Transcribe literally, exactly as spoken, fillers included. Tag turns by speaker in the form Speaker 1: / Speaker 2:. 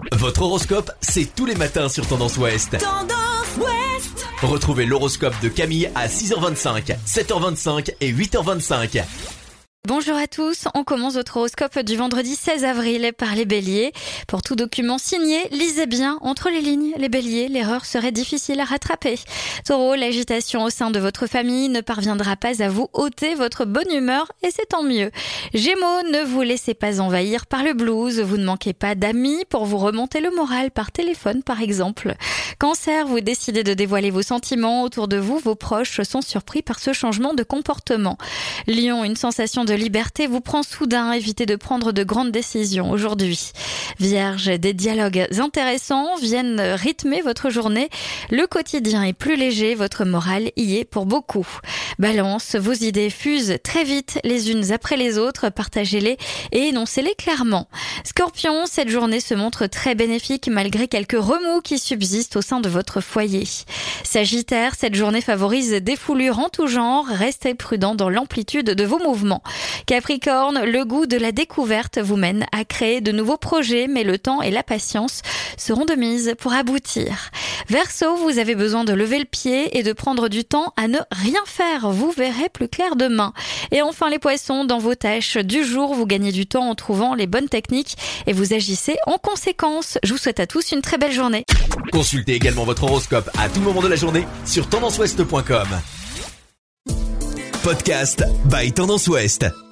Speaker 1: Votre horoscope, c'est tous les matins sur Tendance Ouest.
Speaker 2: Tendance Ouest.
Speaker 1: Retrouvez l'horoscope de Camille à six heures vingt-cinq, sept heures vingt-cinq et huit heures vingt-cinq.
Speaker 3: Bonjour à tous, on commence votre horoscope du vendredi seize avril par les béliers. Pour tout document signé, lisez bien entre les lignes. Les béliers, l'erreur serait difficile à rattraper. Taureau, l'agitation au sein de votre famille ne parviendra pas à vous ôter votre bonne humeur et c'est tant mieux. Gémeaux, ne vous laissez pas envahir par le blues. Vous ne manquez pas d'amis pour vous remonter le moral par téléphone par exemple. Cancer, vous décidez de dévoiler vos sentiments. Autour de vous, vos proches sont surpris par ce changement de comportement. Lion, une sensation de liberté vous prend soudain, évitez de prendre de grandes décisions aujourd'hui. Vierge, des dialogues intéressants viennent rythmer votre journée. Le quotidien est plus léger, votre morale y est pour beaucoup. Balance, vos idées fusent très vite les unes après les autres, partagez-les et énoncez-les clairement. Scorpion, cette journée se montre très bénéfique malgré quelques remous qui subsistent au sein de votre foyer. Sagittaire, cette journée favorise des foulures en tout genre, restez prudent dans l'amplitude de vos mouvements. Capricorne, le goût de la découverte vous mène à créer de nouveaux projets, mais le temps et la patience seront de mise pour aboutir. Verseau, vous avez besoin de lever le pied et de prendre du temps à ne rien faire. Vous verrez plus clair demain. Et enfin les poissons, dans vos tâches du jour, vous gagnez du temps en trouvant les bonnes techniques et vous agissez en conséquence. Je vous souhaite à tous une très belle journée.
Speaker 1: Consultez également votre horoscope à tout moment de la journée sur tendance ouest point com. Podcast by Tendance Ouest.